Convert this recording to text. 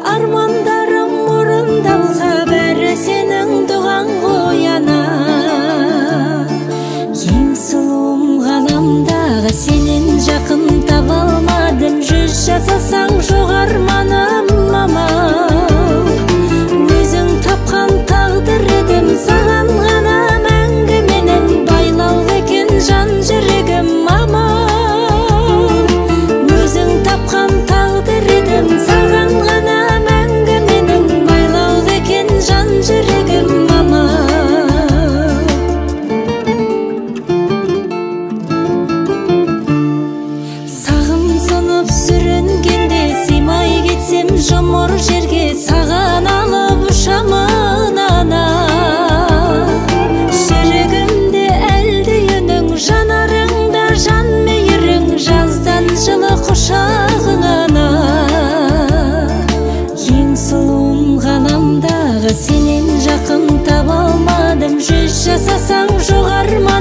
армандарым орындалса, бәрі сенің дұғаң ғой ана. Ең сұлуым ғаламдағы сенен жақын таба алмадым, 100 жасасаң жоқ арманым мама. Өзің тапқан тағдыр едім, саған ғана мәңгі менің байлаулы екен жан жүрегім мама. Өзің тапқан тағдыр едім, саған ғана мәңгі менің байлаулы екен жан жүрегім мама. Сағым сынып сүрінгенде сыймай кетсем жұмыр жерге, саған алып ұшамын ана. Жүрегімде әлді үнің, жанарыңда жан мейірің, жаздан жылы құшағың ана. Ең сұлуым ғаламдағы сенен жақын таба алмадым, 100 жасасаң жоқ арманым